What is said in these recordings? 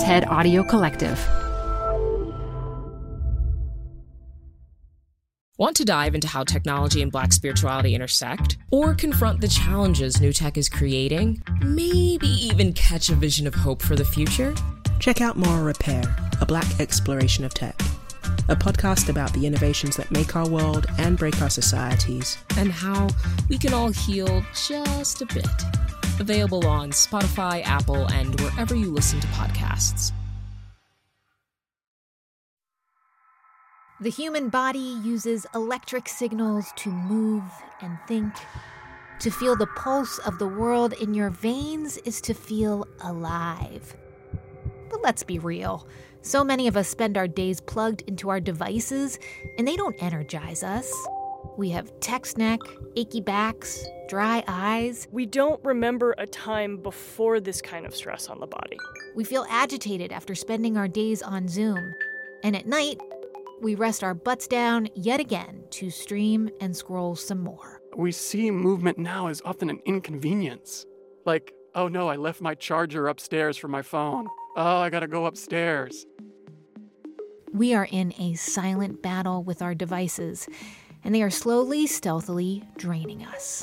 TED Audio Collective. Want to dive into how technology and Black spirituality intersect? Or confront the challenges new tech is creating? Maybe even catch a vision of hope for the future? Check out Moral Repair, a Black exploration of tech. A podcast about the innovations that make our world and break our societies. And how we can all heal just a bit. Available on Spotify, Apple, and wherever you listen to podcasts. The human body uses electric signals to move and think. To feel the pulse of the world in your veins is to feel alive. But let's be real. So many of us spend our days plugged into our devices, and they don't energize us. We have text neck, achy backs, dry eyes. We don't remember a time before this kind of stress on the body. We feel agitated after spending our days on Zoom. And at night, we rest our butts down yet again to stream and scroll some more. We see movement now as often an inconvenience. Like, oh no, I left my charger upstairs for my phone. Oh, I gotta go upstairs. We are in a silent battle with our devices, and they are slowly, stealthily draining us.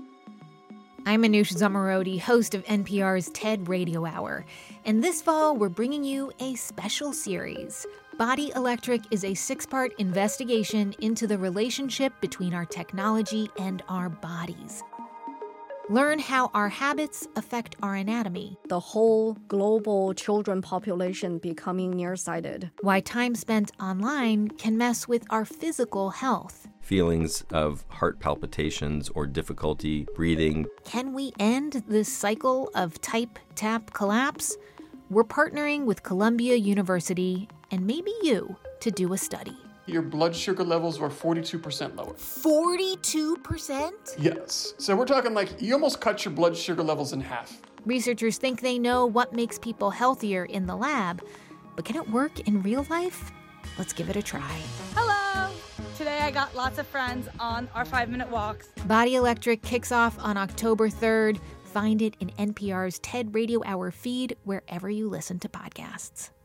I'm Anoush Zomorodi, host of NPR's TED Radio Hour, and this fall we're bringing you a special series. Body Electric is a 6-part investigation into the relationship between our technology and our bodies. Learn how our habits affect our anatomy. The whole global children population becoming nearsighted. Why time spent online can mess with our physical health. Feelings of heart palpitations or difficulty breathing. Can we end this cycle of type, tap, collapse? We're partnering with Columbia University and maybe you to do a study. Your blood sugar levels were 42% lower. 42%? Yes. So we're talking like you almost cut your blood sugar levels in half. Researchers think they know what makes people healthier in the lab, but can it work in real life? Let's give it a try. Hello! Today I got lots of friends on our 5-minute walks. Body Electric kicks off on October 3rd. Find it in NPR's TED Radio Hour feed wherever you listen to podcasts.